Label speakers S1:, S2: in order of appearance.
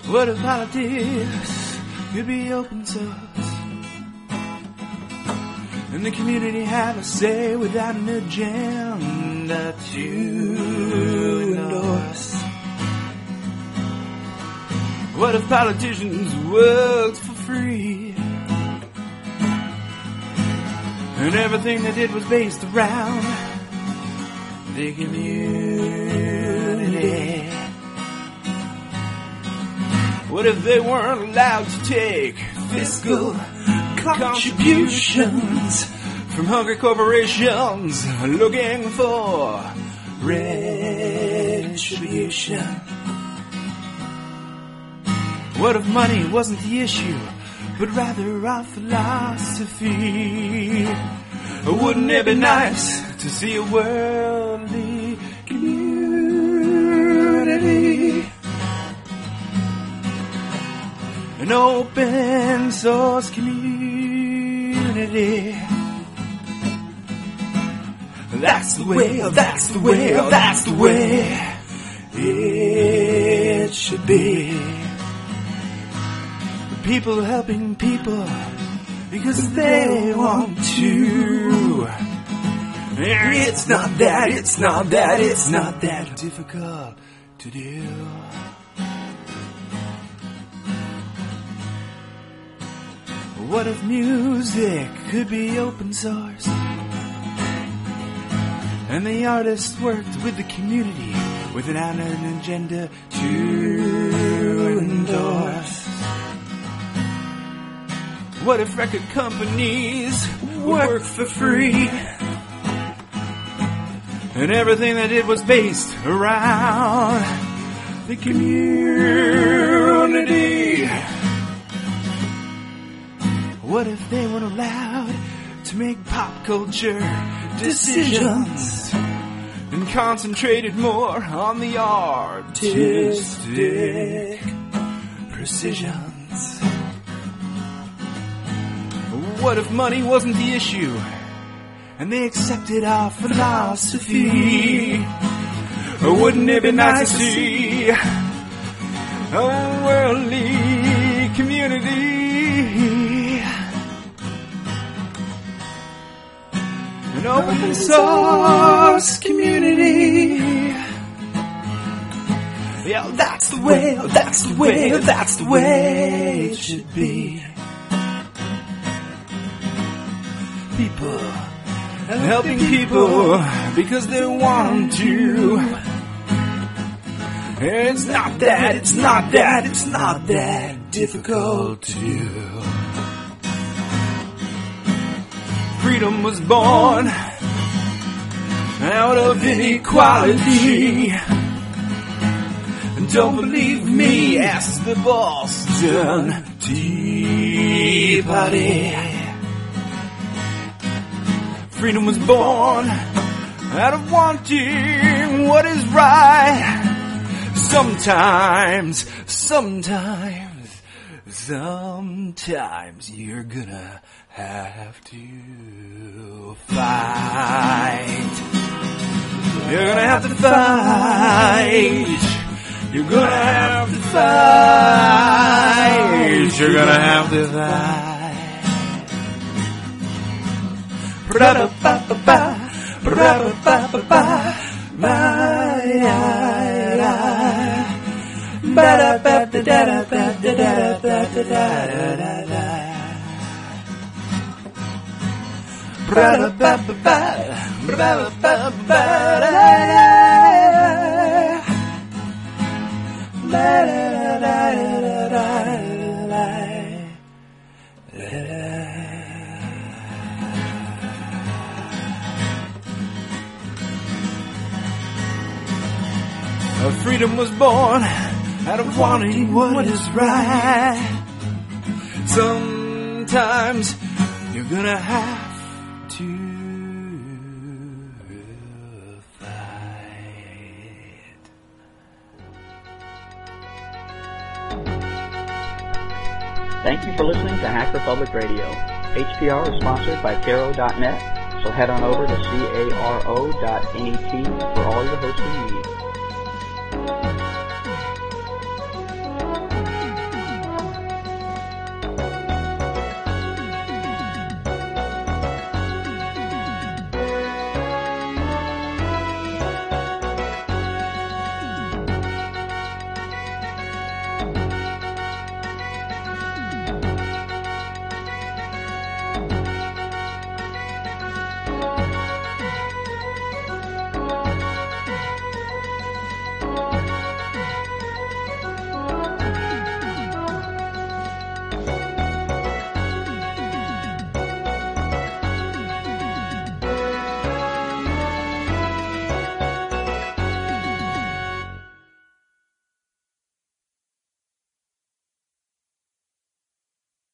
S1: What if politics could be open source? And the community have a say without an agenda to endorse. What if politicians worked for free? And everything they did was based around the community. What if they weren't allowed to take fiscal contributions from hungry corporations looking for retribution? What if money wasn't the issue, but rather our philosophy? Wouldn't it be nice to see a worldly community? An open source community. That's the way, that's the way, that's the way it should be. People helping people because they want to. It's not that, it's not that, it's not that difficult to do. What if music could be open source? And the artists worked with the community without an agenda to endorse. What if record companies worked for free? And everything they did was based around the community. What if they weren't allowed to make pop culture decisions and concentrated more on the artistic precisions? What if money wasn't the issue and they accepted our philosophy? Wouldn't it be nice to see a worldly community? An open source community. Yeah, that's the way, that's the way, that's the way it should be. People helping people because they want to. It's not that, it's not that, it's not that difficult to do. Freedom was born out of inequality. And don't believe me, ask the Boston Tea Party. Freedom was born out of wanting what is right. Sometimes you're gonna have to fight. You're gonna have to fight. You're gonna have to fight. You're gonna have to fight. Ba-da-ba-ba-ba, ba-da-ba-ba-ba, freedom was born out of wanting what is right. Sometimes you're gonna have to fight.
S2: Thank you for listening to Hacker Public Radio. HPR is sponsored by Caro.net, so head on over to caro.net for all your hosting needs.